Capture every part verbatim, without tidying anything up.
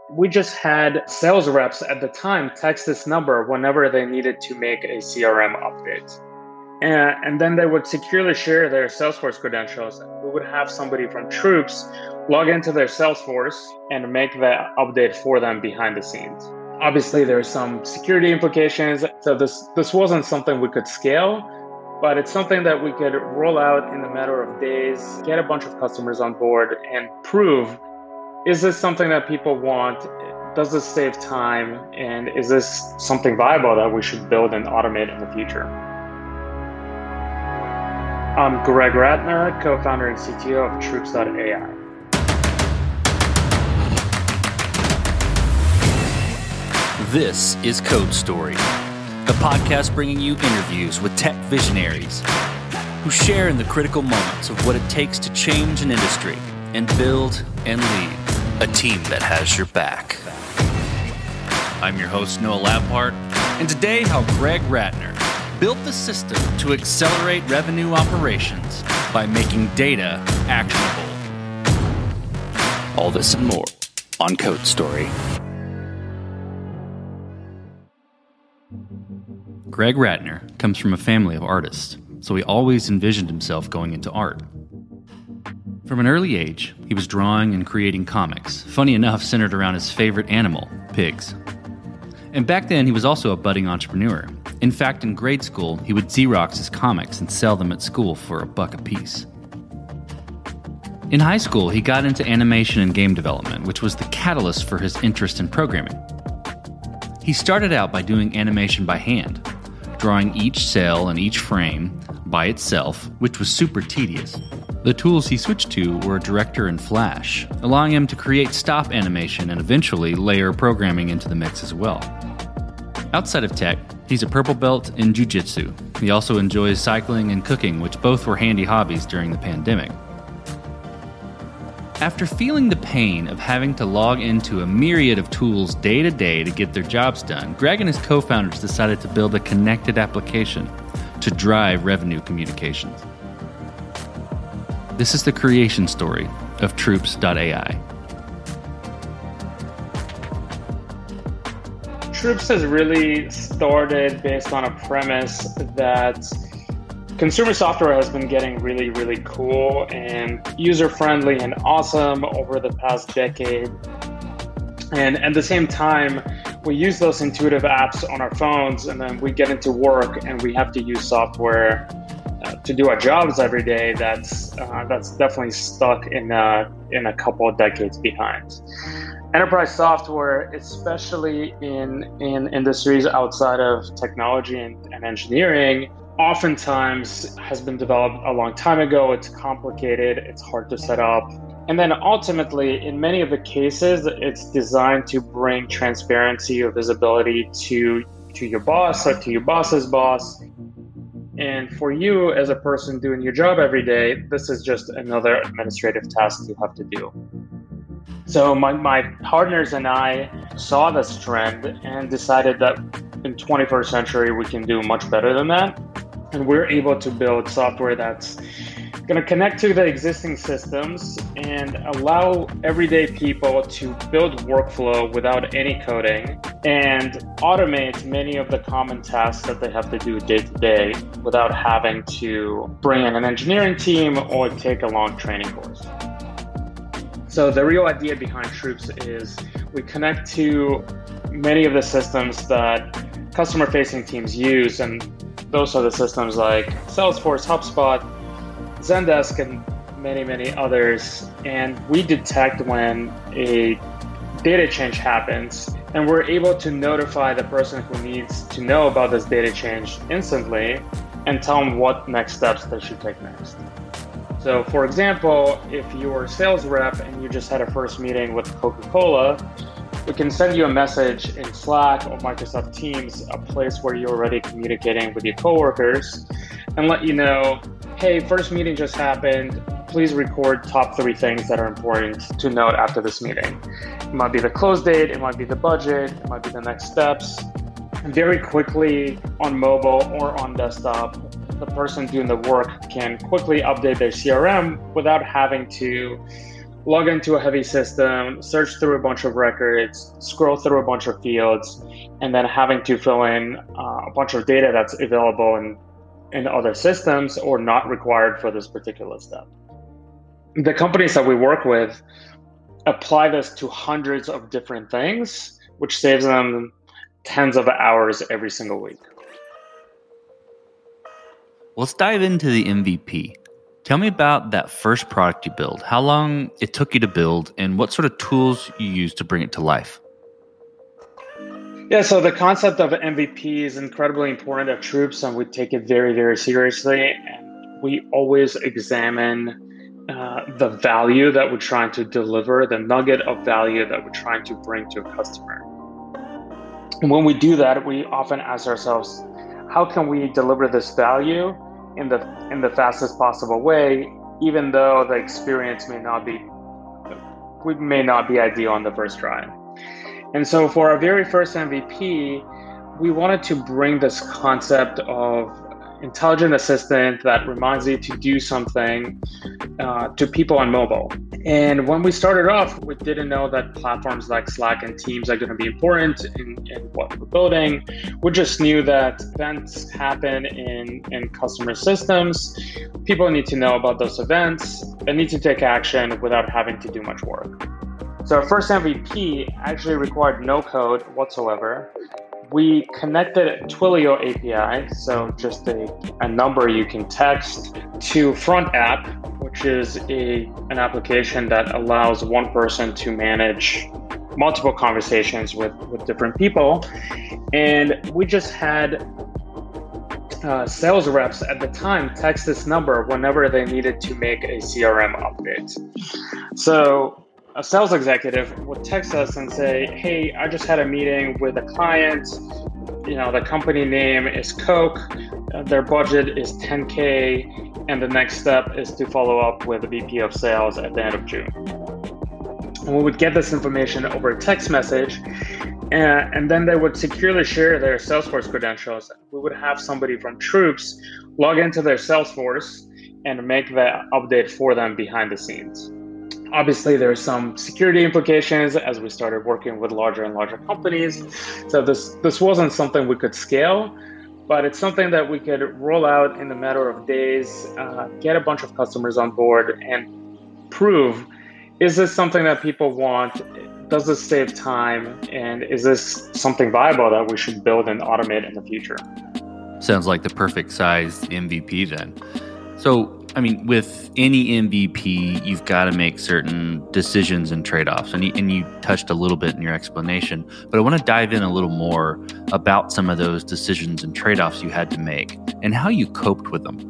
we just had sales reps at the time text this number whenever they needed to make a C R M update. And, and then they would securely share their Salesforce credentials. We would have somebody from Troops log into their Salesforce and make the update for them behind the scenes. Obviously, there's some security implications. So this, this wasn't something we could scale, but it's something that we could roll out in a matter of days, get a bunch of customers on board and prove, is this something that people want? Does this save time? And is this something viable that we should build and automate in the future? I'm Greg Ratner, co-founder and C T O of Troops dot A I. This is Code Story, a podcast bringing you interviews with tech visionaries who share in the critical moments of what it takes to change an industry and build and lead a team that has your back. I'm your host, Noah Lampart, and today how Greg Ratner built the system to accelerate revenue operations by making data actionable. All this and more on Code Story. Greg Ratner comes from a family of artists, so he always envisioned himself going into art. From an early age, he was drawing and creating comics, funny enough centered around his favorite animal, pigs. And back then, he was also a budding entrepreneur. In fact, in grade school, he would Xerox his comics and sell them at school for a buck a piece. In high school, he got into animation and game development, which was the catalyst for his interest in programming. He started out by doing animation by hand, drawing each cell and each frame by itself, which was super tedious. The tools he switched to were Director and Flash, allowing him to create stop animation and eventually layer programming into the mix as well. Outside of tech, he's a purple belt in jiu-jitsu. He also enjoys cycling and cooking, which both were handy hobbies during the pandemic. After feeling the pain of having to log into a myriad of tools day to day to get their jobs done, Greg and his co-founders decided to build a connected application to drive revenue communications. This is the creation story of Troops dot A I. Troops has really started based on a premise that consumer software has been getting really, really cool and user-friendly and awesome over the past decade. And at the same time, we use those intuitive apps on our phones, and then we get into work and we have to use software uh, to do our jobs every day. That's uh, that's definitely stuck in a, in a couple of decades behind. Enterprise software, especially in, in industries outside of technology and, and engineering, oftentimes has been developed a long time ago. It's complicated, it's hard to set up. And then ultimately, in many of the cases, it's designed to bring transparency or visibility to, to your boss or to your boss's boss. And for you as a person doing your job every day, this is just another administrative task you have to do. So my, my partners and I saw this trend and decided that in twenty-first century, we can do much better than that. And we're able to build software that's going to connect to the existing systems and allow everyday people to build workflow without any coding and automate many of the common tasks that they have to do day to day without having to bring in an engineering team or take a long training course. So the real idea behind Troops is we connect to many of the systems that customer-facing teams use, and those are the systems like Salesforce, HubSpot, Zendesk, and many, many others. And we detect when a data change happens, and we're able to notify the person who needs to know about this data change instantly and tell them what next steps they should take next. So for example, if you're a sales rep and you just had a first meeting with Coca-Cola, we can send you a message in Slack or Microsoft Teams, a place where you're already communicating with your coworkers, and let you know, hey, first meeting just happened. Please record top three things that are important to note after this meeting. It might be the close date, it might be the budget, it might be the next steps. And very quickly on mobile or on desktop, the person doing the work can quickly update their C R M without having to log into a heavy system, search through a bunch of records, scroll through a bunch of fields, and then having to fill in uh, a bunch of data that's available in, in other systems or not required for this particular step. The companies that we work with apply this to hundreds of different things, which saves them tens of hours every single week. Let's dive into the M V P. Tell me about that first product you built, how long it took you to build, and what sort of tools you used to bring it to life. Yeah, so the concept of M V P is incredibly important at Troops, and we take it very, very seriously. And we always examine uh, the value that we're trying to deliver, the nugget of value that we're trying to bring to a customer. And when we do that, we often ask ourselves, how can we deliver this value in the in the fastest possible way, even though the experience may not be we may not be ideal on the first try. And so for our very first M V P, we wanted to bring this concept of intelligent assistant that reminds you to do something uh, to people on mobile. And when we started off, we didn't know that platforms like Slack and Teams are going to be important in, in what we're building. We just knew that events happen in, in customer systems. People need to know about those events. They need to take action without having to do much work. So our first M V P actually required no code whatsoever. We connected Twilio A P I, so just a, a number you can text, to Front App, which is a an application that allows one person to manage multiple conversations with, with different people. And we just had uh, sales reps at the time text this number whenever they needed to make a C R M update. So a sales executive would text us and say, hey, I just had a meeting with a client. You know, the company name is Coke. Uh, their budget is ten K. And the next step is to follow up with the V P of sales at the end of June. And we would get this information over a text message, and, and then they would securely share their Salesforce credentials. We would have somebody from Troops log into their Salesforce and make the update for them behind the scenes. Obviously, there are some security implications as we started working with larger and larger companies. So this, this wasn't something we could scale, but it's something that we could roll out in a matter of days, uh, get a bunch of customers on board, and prove, is this something that people want? Does this save time? And is this something viable that we should build and automate in the future? Sounds like the perfect sized M V P then. So, I mean, with any M V P, you've got to make certain decisions and trade-offs. And you, and you touched a little bit in your explanation, but I want to dive in a little more about some of those decisions and trade-offs you had to make and how you coped with them.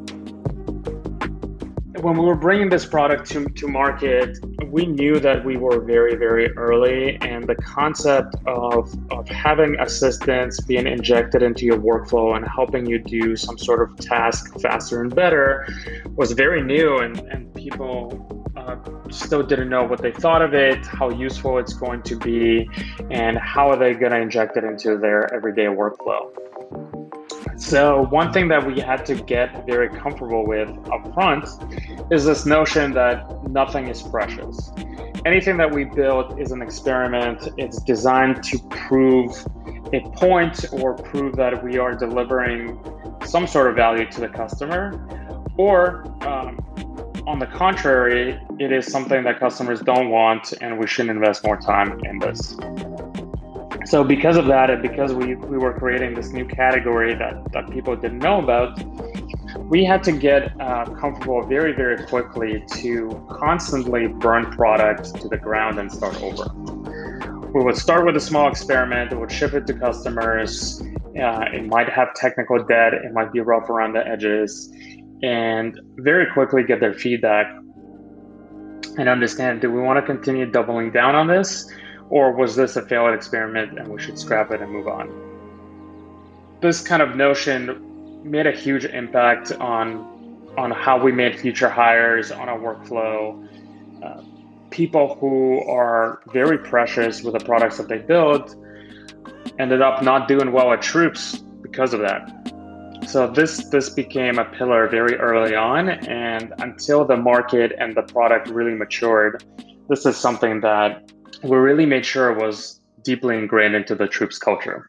When we were bringing this product to, to market, we knew that we were very, very early, and the concept of, of having assistants being injected into your workflow and helping you do some sort of task faster and better was very new, and, and people uh, still didn't know what they thought of it, how useful it's going to be, and how are they going to inject it into their everyday workflow. So one thing that we had to get very comfortable with up front is this notion that nothing is precious. Anything that we build is an experiment. It's designed to prove a point or prove that we are delivering some sort of value to the customer, or um, on the contrary, it is something that customers don't want and we shouldn't invest more time in this. So because of that, and because we, we were creating this new category that, that people didn't know about, we had to get uh, comfortable very, very quickly to constantly burn product to the ground and start over. We would start with a small experiment, we would ship it to customers. Uh, it might have technical debt, it might be rough around the edges, and very quickly get their feedback and understand, do we want to continue doubling down on this? Or was this a failed experiment and we should scrap it and move on? This kind of notion made a huge impact on, on how we made future hires, on our workflow. Uh, people who are very precious with the products that they build ended up not doing well at Troops because of that. So this, this became a pillar very early on, and until the market and the product really matured, this is something that we really made sure was deeply ingrained into the Troops culture.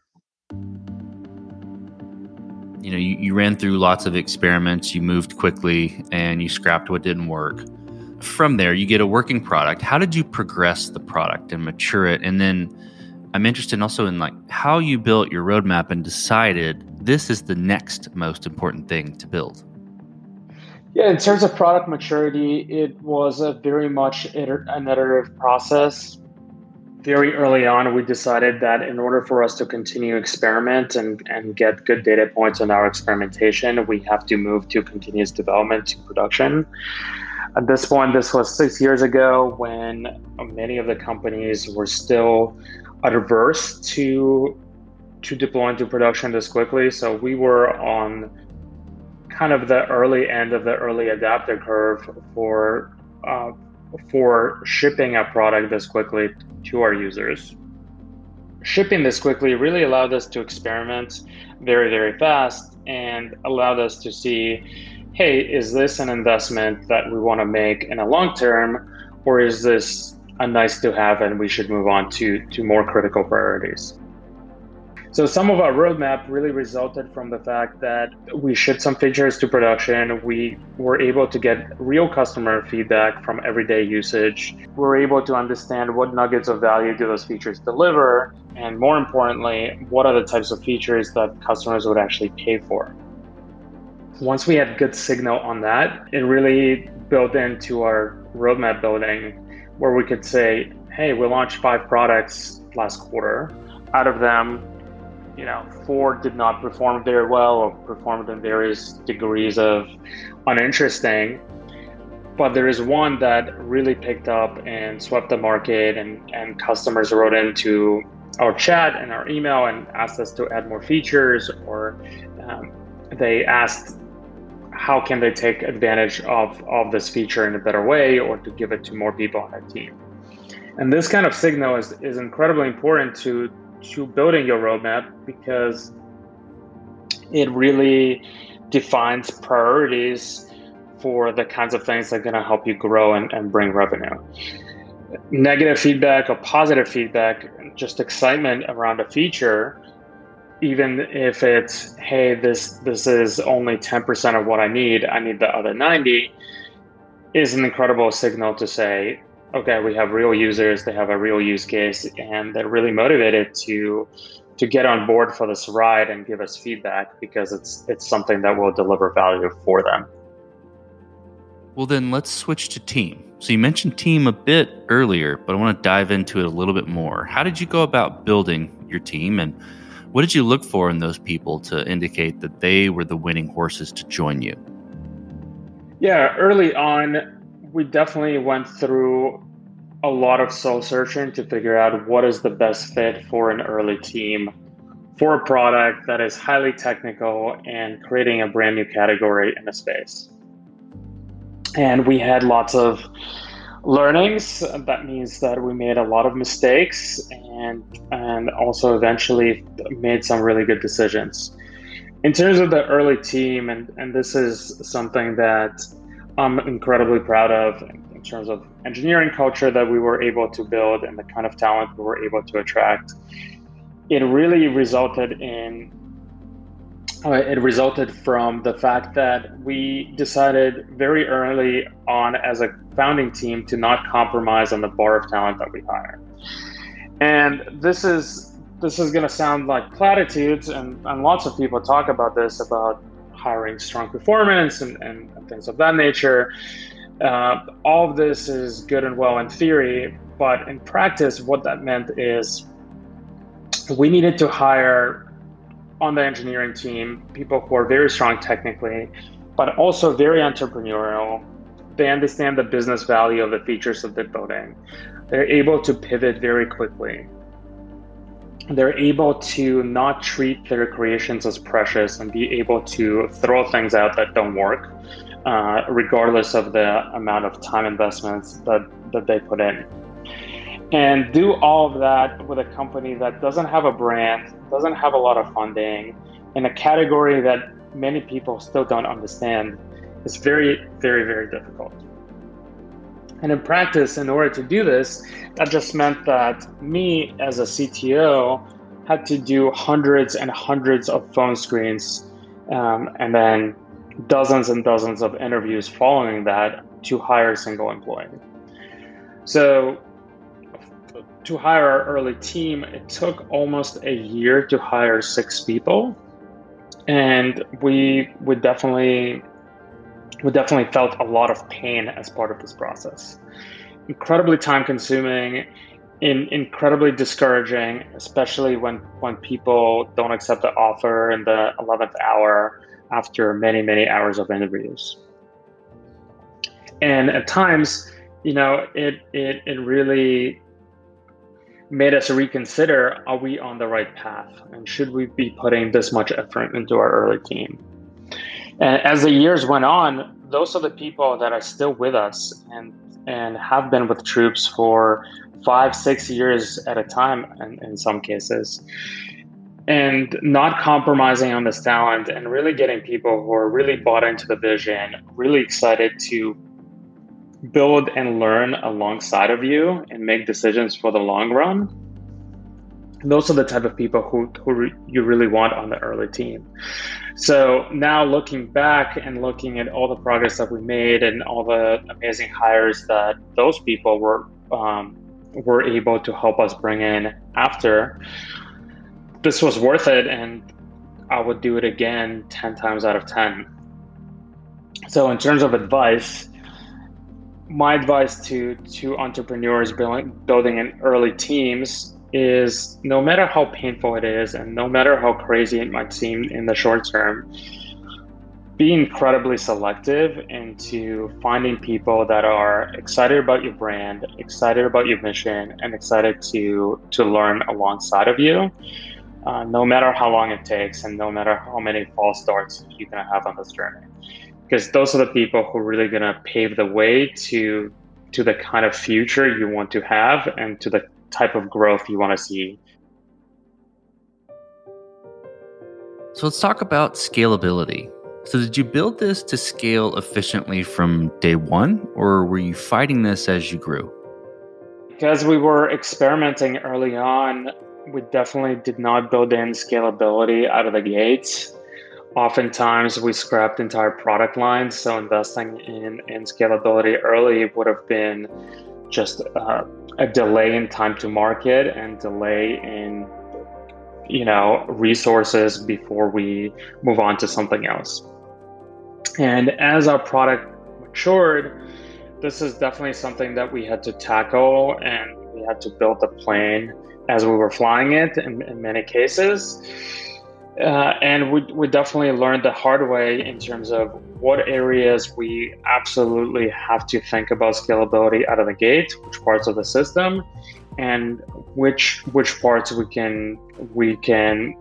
You know, you, you ran through lots of experiments, you moved quickly, and you scrapped what didn't work. From there, you get a working product. How did you progress the product and mature it? And then I'm interested also in like how you built your roadmap and decided this is the next most important thing to build. Yeah, in terms of product maturity, it was a very much iter- an iterative process. Very early on, we decided that in order for us to continue experiment and, and get good data points on our experimentation, we have to move to continuous development to production. At this point, this was six years ago when many of the companies were still adverse to, to deploy into production this quickly. So we were on kind of the early end of the early adapter curve for uh, for shipping a product this quickly to our users. Shipping this quickly really allowed us to experiment very, very fast and allowed us to see, hey, is this an investment that we want to make in a long term, or is this a nice to have and we should move on to, to more critical priorities? So some of our roadmap really resulted from the fact that we shipped some features to production. We were able to get real customer feedback from everyday usage. We were able to understand what nuggets of value do those features deliver, and more importantly, what are the types of features that customers would actually pay for. Once we had good signal on that, it really built into our roadmap building where we could say, hey, we launched five products last quarter. Out of them, you know, four did not perform very well or performed in various degrees of uninteresting. But there is one that really picked up and swept the market, and, and customers wrote into our chat and our email and asked us to add more features, or um, they asked how can they take advantage of, of this feature in a better way or to give it to more people on their team. And this kind of signal is, is incredibly important to to building your roadmap because it really defines priorities for the kinds of things that are going to help you grow and, and bring revenue. Negative feedback or positive feedback, just excitement around a feature, even if it's, hey, this this is only ten percent of what I need, I need the other ninety, is an incredible signal to say, okay, we have real users, they have a real use case, and they're really motivated to to get on board for this ride and give us feedback because it's it's something that will deliver value for them. Well, then let's switch to team. So you mentioned team a bit earlier, but I want to dive into it a little bit more. How did you go about building your team, and what did you look for in those people to indicate that they were the winning horses to join you? Yeah, early on, we definitely went through a lot of soul searching to figure out what is the best fit for an early team for a product that is highly technical and creating a brand new category in the space. And we had lots of learnings. That means that we made a lot of mistakes and and also eventually made some really good decisions. In terms of the early team, and, and this is something that I'm incredibly proud of in terms of engineering culture that we were able to build and the kind of talent we were able to attract. It really resulted in, uh, it resulted from the fact that we decided very early on as a founding team to not compromise on the bar of talent that we hire. And this is, this is going to sound like platitudes, and, and lots of people talk about this, about hiring strong performance and, and, and things of that nature. Uh, all of this is good and well in theory, but in practice, what that meant is we needed to hire on the engineering team people who are very strong technically, but also very entrepreneurial. They understand the business value of the features that they're building. They're able to pivot very quickly. They're able to not treat their creations as precious and be able to throw things out that don't work, uh, regardless of the amount of time investments that, that they put in. And do all of that with a company that doesn't have a brand, doesn't have a lot of funding, in a category that many people still don't understand is very, very, very difficult. And in practice, in order to do this, that just meant that me as a C T O had to do hundreds and hundreds of phone screens, um, and then dozens and dozens of interviews following that to hire a single employee. So to hire our early team, it took almost a year to hire six people. And we we definitely we definitely felt a lot of pain as part of this process. Incredibly time consuming, in, incredibly discouraging, especially when, when people don't accept the offer in the eleventh hour after many, many hours of interviews. And at times, you know, it, it, it really made us reconsider, are we on the right path? And should we be putting this much effort into our early team? And as the years went on, those are the people that are still with us and, and have been with Troops for five, six years at a time in, in some cases. And not compromising on this talent and really getting people who are really bought into the vision, really excited to build and learn alongside of you and make decisions for the long run. Those are the type of people who, who re- you really want on the early team. So now looking back and looking at all the progress that we made and all the amazing hires that those people were um, were able to help us bring in after, this was worth it, and I would do it again ten times out of ten. So in terms of advice, my advice to, to entrepreneurs building, building in early teams is, no matter how painful it is and no matter how crazy it might seem in the short term, be incredibly selective into finding people that are excited about your brand, excited about your mission, and excited to, to learn alongside of you, uh, no matter how long it takes and no matter how many false starts you're going to have on this journey. Because those are the people who are really going to pave the way to, to the kind of future you want to have and to the type of growth you want to see. So let's talk about scalability. So did you build this to scale efficiently from day one, or were you fighting this as you grew? Because we were experimenting early on, we definitely did not build in scalability out of the gates. Oftentimes we scrapped entire product lines, so investing in, in scalability early would have been just uh, a delay in time to market and delay in, you know, resources before we move on to something else. And as our product matured, this is definitely something that we had to tackle, and we had to build the plane as we were flying it in, in many cases. Uh, and we, we definitely learned the hard way in terms of what areas we absolutely have to think about scalability out of the gate, which parts of the system, and which which parts we can we can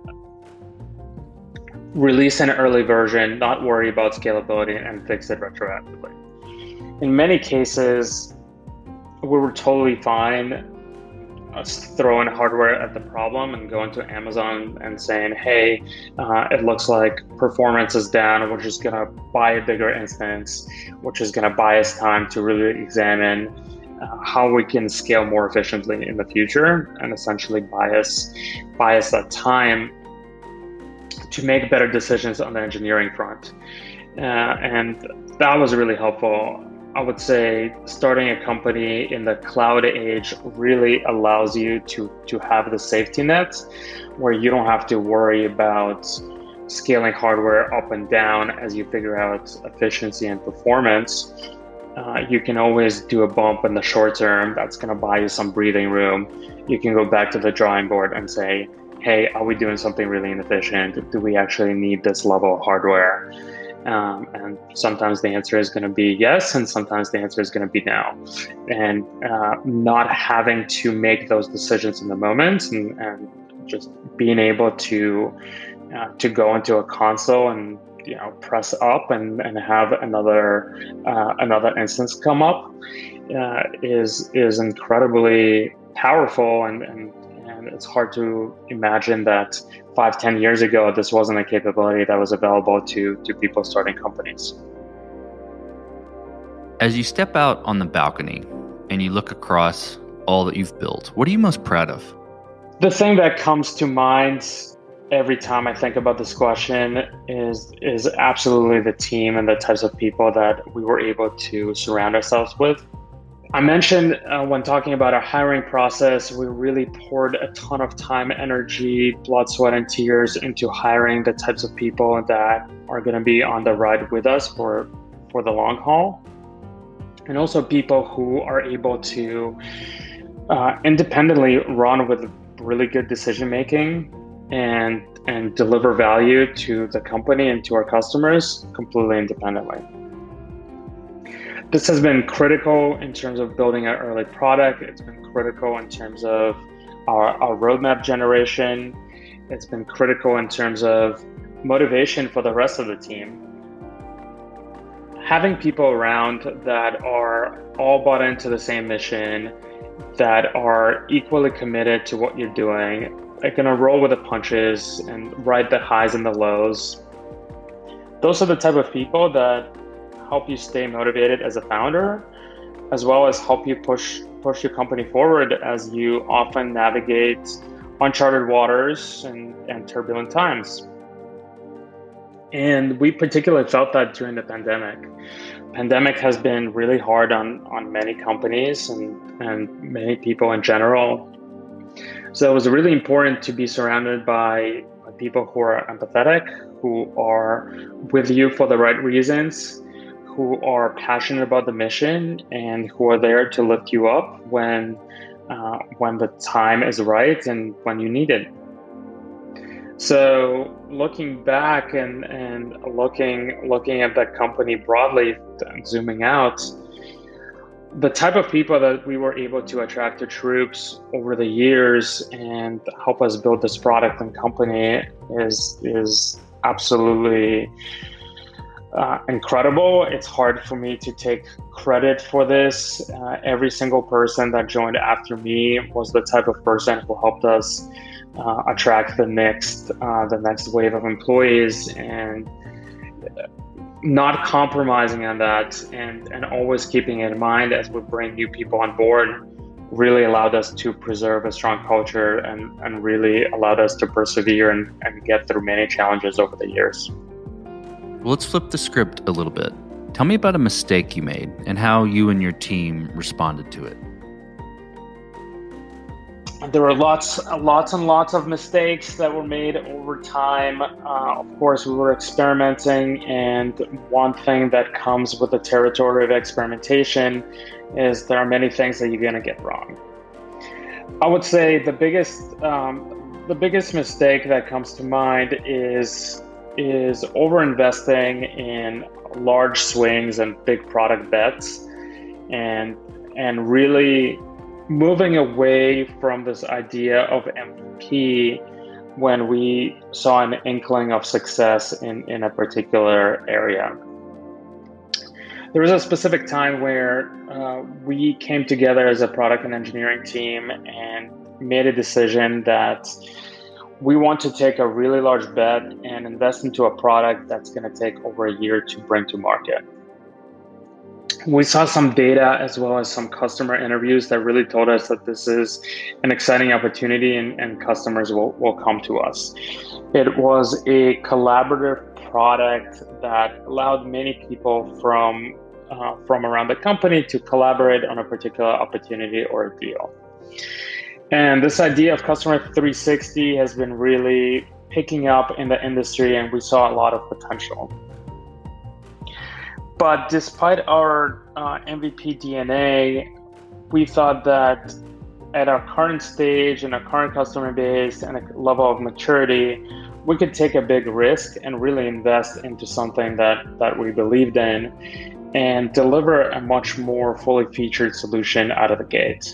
release an early version, not worry about scalability, and fix it retroactively. In many cases, we were totally fine throwing hardware at the problem and going to Amazon and saying, hey, uh, it looks like performance is down. We're just going to buy a bigger instance, which is going to buy us time to really examine uh, how we can scale more efficiently in the future and essentially buy us, buy us that time to make better decisions on the engineering front. Uh, and that was really helpful. I would say starting a company in the cloud age really allows you to, to have the safety net where you don't have to worry about scaling hardware up and down as you figure out efficiency and performance. Uh, you can always do a bump in the short term that's going to buy you some breathing room. You can go back to the drawing board and say, hey, are we doing something really inefficient? Do we actually need this level of hardware? Um, and sometimes the answer is going to be yes, and sometimes the answer is going to be no. And uh, not having to make those decisions in the moment, and, and just being able to uh, to go into a console and, you know, press up and, and have another uh, another instance come up uh, is is incredibly powerful, and, and and it's hard to imagine that five, ten years ago, this wasn't a capability that was available to, to people starting companies. As you step out on the balcony and you look across all that you've built, what are you most proud of? The thing that comes to mind every time I think about this question is is absolutely the team and the types of people that we were able to surround ourselves with. I mentioned uh, when talking about our hiring process, we really poured a ton of time, energy, blood, sweat, and tears into hiring the types of people that are going to be on the ride with us for, for the long haul. And also people who are able to uh, independently run with really good decision making and and deliver value to the company and to our customers completely independently. This has been critical in terms of building an early product. It's been critical in terms of our, our roadmap generation. It's been critical in terms of motivation for the rest of the team. Having people around that are all bought into the same mission, that are equally committed to what you're doing, are gonna roll with the punches and ride the highs and the lows. Those are the type of people that help you stay motivated as a founder, as well as help you push push your company forward as you often navigate uncharted waters and, and turbulent times. And we particularly felt that during the pandemic. Pandemic has been really hard on, on many companies and, and many people in general. So it was really important to be surrounded by people who are empathetic, who are with you for the right reasons, who are passionate about the mission, and who are there to lift you up when uh, when the time is right and when you need it. So looking back and, and looking looking at the company broadly, zooming out, the type of people that we were able to attract to Troops over the years and help us build this product and company is is absolutely uh, incredible. It's hard for me to take credit for this. Uh, every single person that joined after me was the type of person who helped us uh, attract the next uh, the next wave of employees, and not compromising on that and, and always keeping it in mind as we bring new people on board really allowed us to preserve a strong culture and, and really allowed us to persevere and, and get through many challenges over the years. Well, let's flip the script a little bit. Tell me about a mistake you made and how you and your team responded to it. There were lots, lots and lots of mistakes that were made over time. Uh, of course, we were experimenting, and one thing that comes with the territory of experimentation is there are many things that you're going to get wrong. I would say the biggest, um, the biggest mistake that comes to mind is is over-investing in large swings and big product bets, and and really moving away from this idea of M V P when we saw an inkling of success in, in a particular area. There was a specific time where uh, we came together as a product and engineering team and made a decision that we want to take a really large bet and invest into a product that's going to take over a year to bring to market. We saw some data as well as some customer interviews that really told us that this is an exciting opportunity and, and customers will, will come to us. It was a collaborative product that allowed many people from, uh, from around the company to collaborate on a particular opportunity or a deal. And this idea of Customer three sixty has been really picking up in the industry, and we saw a lot of potential. But despite our uh, M V P D N A, we thought that at our current stage and our current customer base and a level of maturity, we could take a big risk and really invest into something that, that we believed in and deliver a much more fully featured solution out of the gate.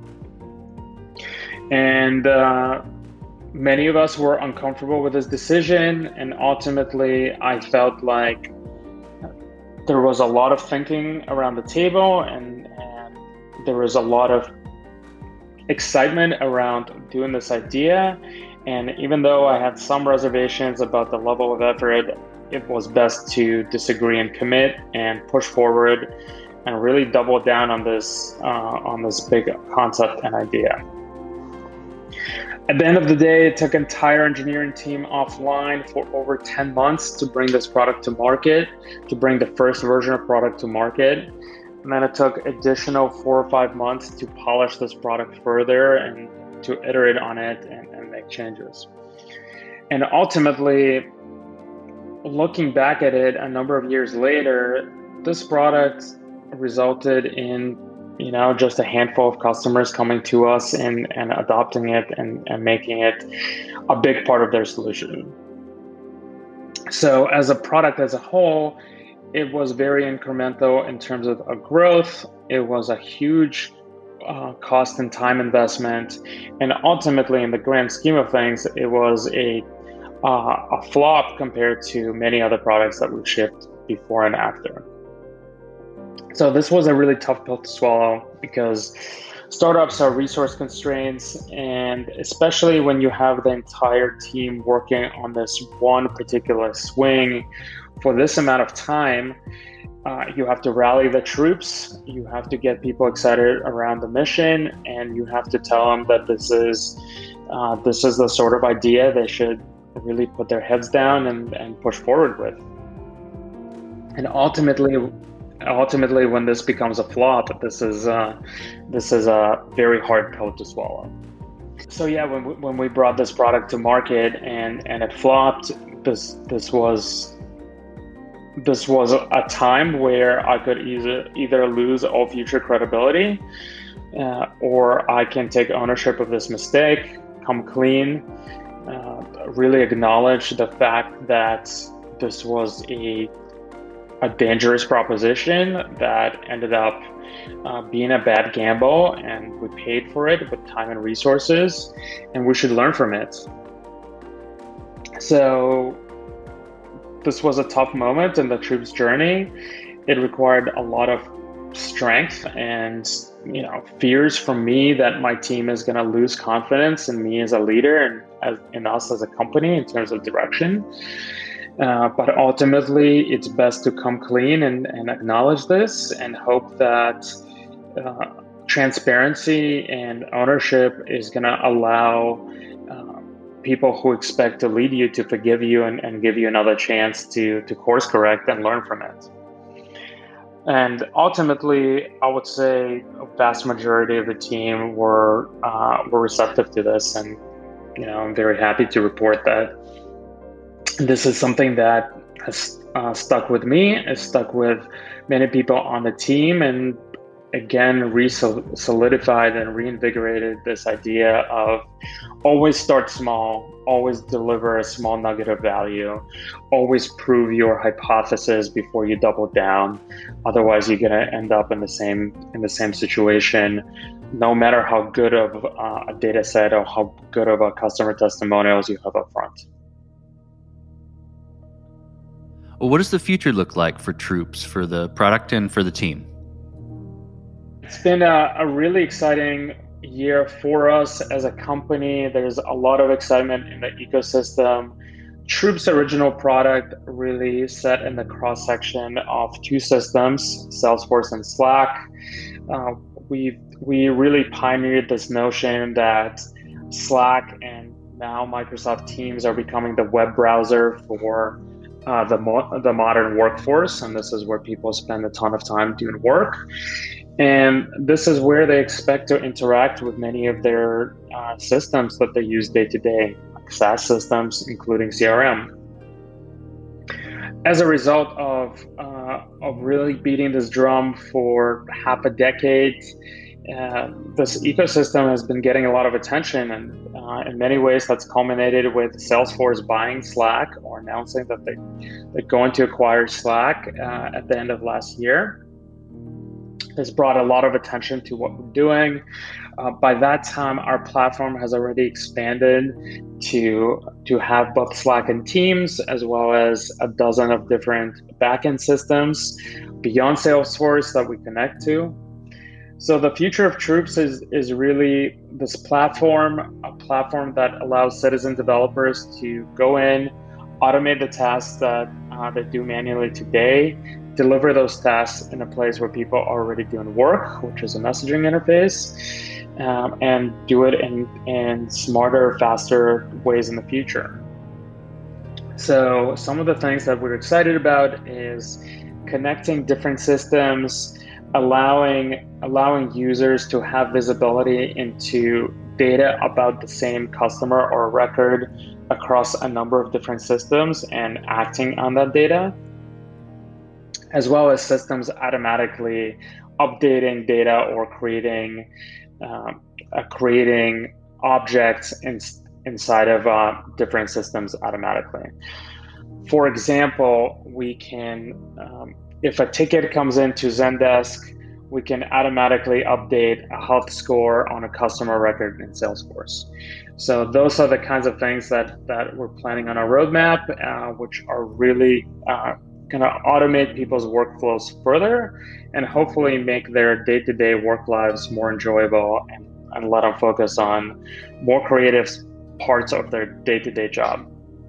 And uh, many of us were uncomfortable with this decision, and ultimately I felt like there was a lot of thinking around the table, and, and there was a lot of excitement around doing this idea. And even though I had some reservations about the level of effort, it was best to disagree and commit and push forward and really doubled down on this uh, on this big concept and idea. At the end of the day, it took entire engineering team offline for over ten months to bring this product to market, to bring the first version of product to market. And then it took additional four or five months to polish this product further and to iterate on it and, and make changes. And ultimately, looking back at it a number of years later, this product resulted in, you know, just a handful of customers coming to us and, and adopting it and, and making it a big part of their solution. So as a product as a whole, it was very incremental in terms of a growth. It was a huge uh, cost and time investment. And ultimately, in the grand scheme of things, it was a, uh, a flop compared to many other products that we shipped before and after. So this was a really tough pill to swallow because startups are resource constraints, and especially when you have the entire team working on this one particular swing for this amount of time, uh, you have to rally the troops, you have to get people excited around the mission, and you have to tell them that this is uh, this is the sort of idea they should really put their heads down and, and push forward with. And ultimately, Ultimately, when this becomes a flop, this is uh, this is a very hard pill to swallow. So yeah, when we, when we brought this product to market and, and it flopped, this this was this was a time where I could either either lose all future credibility, uh, or I can take ownership of this mistake, come clean, uh, really acknowledge the fact that this was a a dangerous proposition that ended up uh, being a bad gamble, and we paid for it with time and resources, and we should learn from it. So this was a tough moment in the troops' journey. It required a lot of strength and, you know, fears from me that my team is going to lose confidence in me as a leader and as, in us as a company in terms of direction. Uh, but ultimately, it's best to come clean and, and acknowledge this and hope that uh, transparency and ownership is going to allow uh, people who expect to lead you to forgive you and, and give you another chance to, to course correct and learn from it. And ultimately, I would say a vast majority of the team were uh, were receptive to this, and you know, I'm very happy to report that this is something that has uh, stuck with me, has stuck with many people on the team, and again, re-solidified and reinvigorated this idea of always start small, always deliver a small nugget of value, always prove your hypothesis before you double down. Otherwise, you're going to end up in the same in the same situation, no matter how good of uh, a data set or how good of a customer testimonials you have up front. Well, what does the future look like for Troops, for the product and for the team? It's been a, a really exciting year for us as a company. There's a lot of excitement in the ecosystem. Troops' original product really sat in the cross-section of two systems, Salesforce and Slack. Uh, we we really pioneered this notion that Slack and now Microsoft Teams are becoming the web browser for uh, the, mo- the modern workforce, and this is where people spend a ton of time doing work. And this is where they expect to interact with many of their uh, systems that they use day to day, like SaaS systems, including C R M. As a result of uh, of really beating this drum for half a decade, uh, this ecosystem has been getting a lot of attention, and uh, in many ways that's culminated with Salesforce buying Slack or announcing that they, they're going to acquire Slack uh, at the end of last year. Has brought a lot of attention to what we're doing. Uh, by that time, our platform has already expanded to, to have both Slack and Teams, as well as a dozen of different backend systems beyond Salesforce that we connect to. So the future of Troops is, is really this platform, a platform that allows citizen developers to go in, automate the tasks that uh, they do manually today, deliver those tasks in a place where people are already doing work, which is a messaging interface, um, and do it in, in smarter, faster ways in the future. So some of the things that we're excited about is connecting different systems, allowing allowing users to have visibility into data about the same customer or record across a number of different systems and acting on that data, as well as systems automatically updating data or creating um, uh, creating objects in, inside of uh, different systems automatically. For example, we can, um, if a ticket comes into Zendesk, we can automatically update a health score on a customer record in Salesforce. So those are the kinds of things that, that we're planning on our roadmap, uh, which are really uh, going to automate people's workflows further and hopefully make their day-to-day work lives more enjoyable and, and let them focus on more creative parts of their day-to-day job.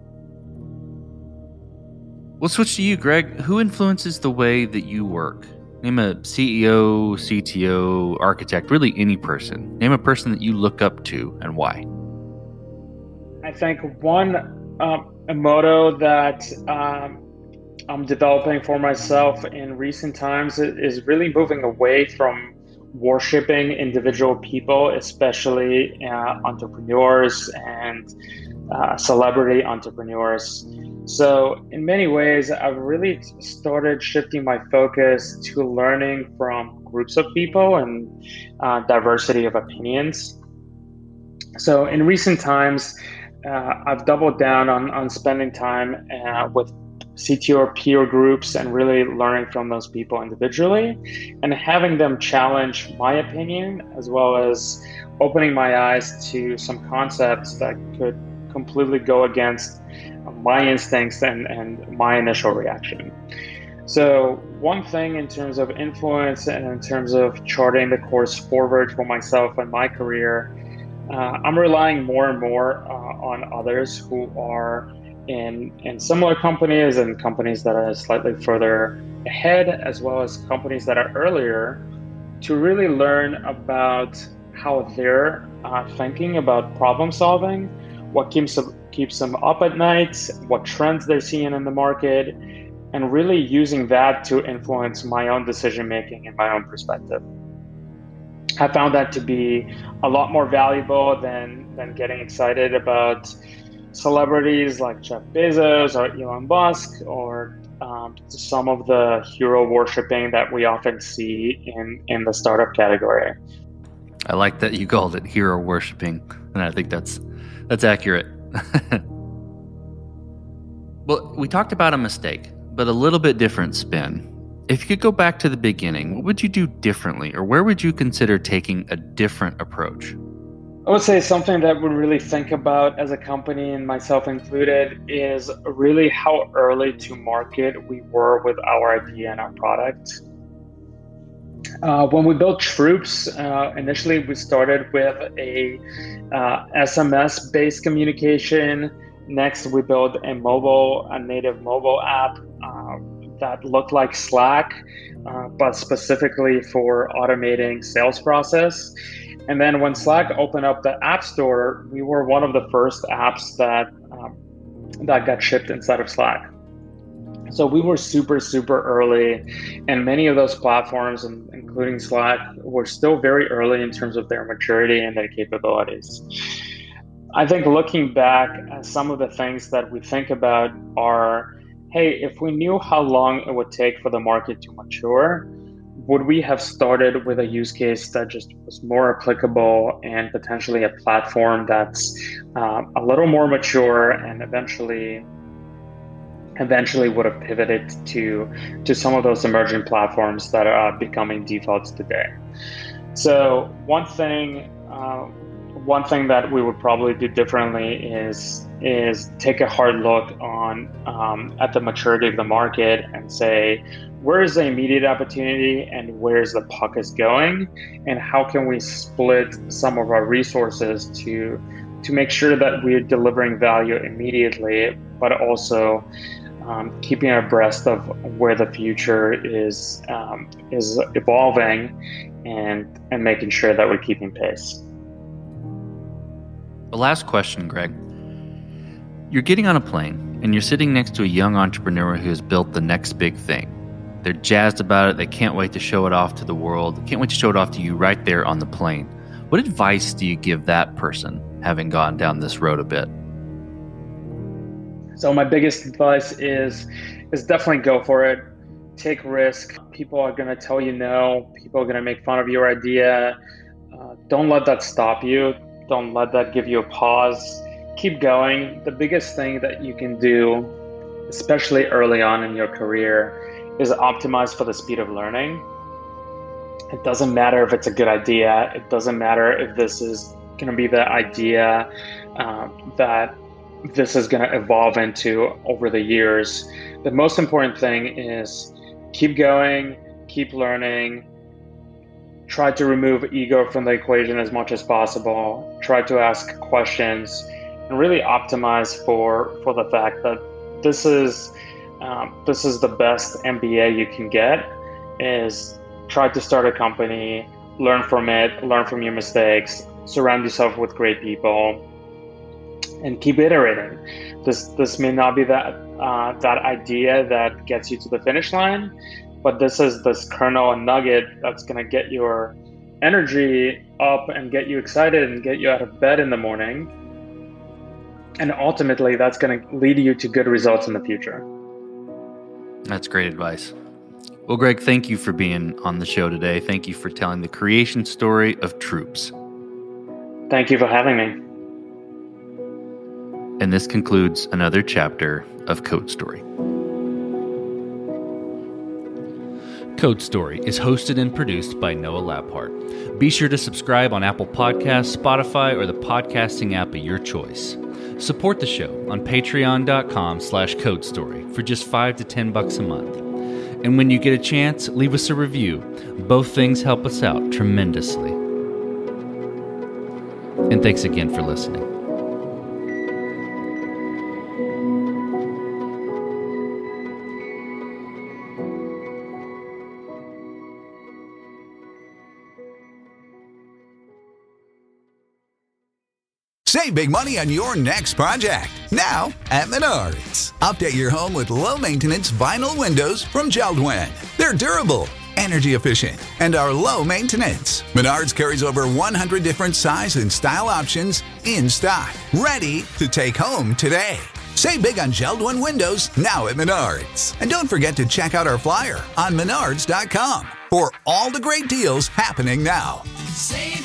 We'll switch to you, Greg. Who influences the way that you work? Name a C E O, C T O, architect, really any person. Name a person that you look up to and why. I think one um, a motto that um, I'm developing for myself in recent times is really moving away from worshiping individual people, especially uh, entrepreneurs and uh, celebrity entrepreneurs. So in many ways, I've really started shifting my focus to learning from groups of people and uh, diversity of opinions. So in recent times, uh, I've doubled down on, on spending time uh, with C T O peer groups and really learning from those people individually and having them challenge my opinion, as well as opening my eyes to some concepts that could completely go against my instincts and, and my initial reaction. So one thing in terms of influence and in terms of charting the course forward for myself and my career, uh, I'm relying more and more uh, on others who are in, in similar companies and companies that are slightly further ahead, as well as companies that are earlier, to really learn about how they're uh, thinking about problem solving, what keeps them, keeps them up at night, what trends they're seeing in the market, and really using that to influence my own decision making and my own perspective. I found that to be a lot more valuable than, than getting excited about celebrities like Jeff Bezos or Elon Musk or um, some of the hero worshiping that we often see in, in the startup category. I like that you called it hero worshiping, and I think that's that's accurate. Well, we talked about a mistake, but a little bit different spin. If you could go back to the beginning, what would you do differently, or where would you consider taking a different approach? I would say something that we really think about as a company, and myself included, is really how early to market we were with our idea and our product. Uh, when we built Troops, uh, initially we started with a uh, S M S-based communication. Next, we built a mobile, a native mobile app uh, that looked like Slack, uh, but specifically for automating sales process. And then when Slack opened up the App Store, we were one of the first apps that um, that got shipped inside of Slack. So we were super, super early, and many of those platforms, including Slack, were still very early in terms of their maturity and their capabilities. I think looking back, some of the things that we think about are, hey, if we knew how long it would take for the market to mature, would we have started with a use case that just was more applicable and potentially a platform that's uh, a little more mature and eventually eventually would have pivoted to to some of those emerging platforms that are becoming defaults today. So one thing uh, one thing that we would probably do differently is is take a hard look on um, at the maturity of the market and say, where is the immediate opportunity and where is the puck is going, and how can we split some of our resources to to make sure that we're delivering value immediately, but also um, keeping abreast of where the future is um, is evolving, and and making sure that we're keeping pace. The last question, Greg. You're getting on a plane and you're sitting next to a young entrepreneur who has built the next big thing. They're jazzed about it. They can't wait to show it off to the world. They can't wait to show it off to you right there on the plane. What advice do you give that person, having gone down this road a bit? So my biggest advice is is definitely go for it. Take risk. People are going to tell you no. People are going to make fun of your idea. Uh, don't let that stop you. Don't let that give you a pause. Keep going. The biggest thing that you can do, especially early on in your career, is optimize for the speed of learning. It doesn't matter if it's a good idea. It doesn't matter if this is going to be the idea uh, that this is going to evolve into over the years. The most important thing is keep going, keep learning, try to remove ego from the equation as much as possible, try to ask questions, and really optimize for, for the fact that this is um, this is the best M B A you can get, is try to start a company, learn from it, learn from your mistakes, surround yourself with great people, and keep iterating. This this may not be that uh, that idea that gets you to the finish line, but this is this kernel and nugget that's going to get your energy up and get you excited and get you out of bed in the morning. And ultimately, that's going to lead you to good results in the future. That's great advice. Well, Greg, thank you for being on the show today. Thank you for telling the creation story of Troops. Thank you for having me. And this concludes another chapter of Code Story. Code Story is hosted and produced by Noah Labhart. Be sure to subscribe on Apple Podcasts, Spotify, or the podcasting app of your choice. Support the show on patreon.com slash code story for just five to ten bucks a month. And when you get a chance, leave us a review. Both things help us out tremendously. And thanks again for listening. Save big money on your next project, now at Menards. Update your home with low-maintenance vinyl windows from JELD-WEN. They're durable, energy efficient, and are low maintenance. Menards carries over one hundred different size and style options in stock, ready to take home today. Save big on JELD-WEN windows now at Menards. And don't forget to check out our flyer on menards dot com for all the great deals happening now. Save